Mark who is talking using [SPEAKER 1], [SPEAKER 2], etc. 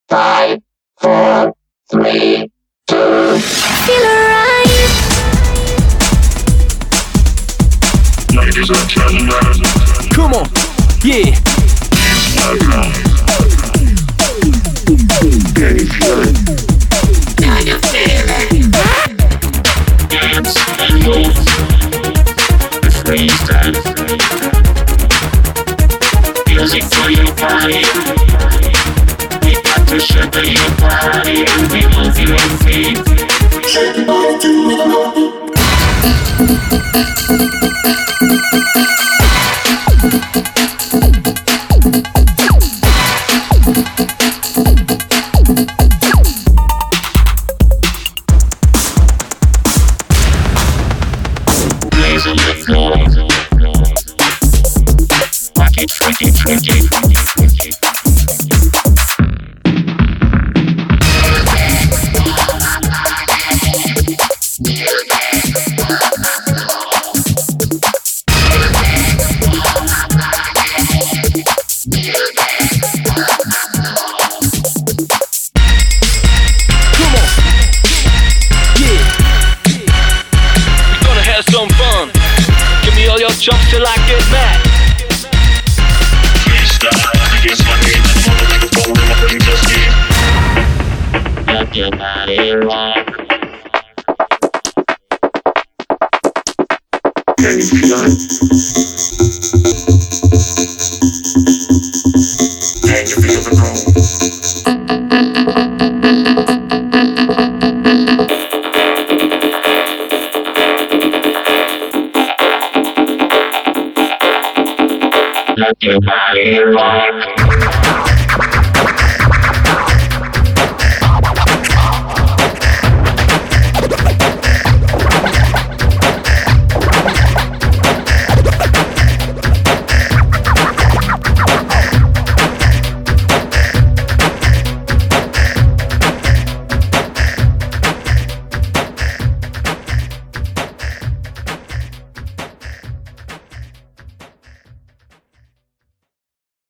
[SPEAKER 1] 5, 4, 3, 2. Feel alright. Ladies and gentlemen,
[SPEAKER 2] come on, yeah.
[SPEAKER 1] Can you feel it? Can you feel it? Dance and move. The freestyle. Music for your body. We got to shake your body and we move your feet. Shake your body to the moon. Blaze on the floor. Rock it, freak it, freak it.
[SPEAKER 2] Some fun. Give me all your jumps till I get mad.
[SPEAKER 1] Let your body rock. Can you feel it? Can you feel the groove? Let your body rock.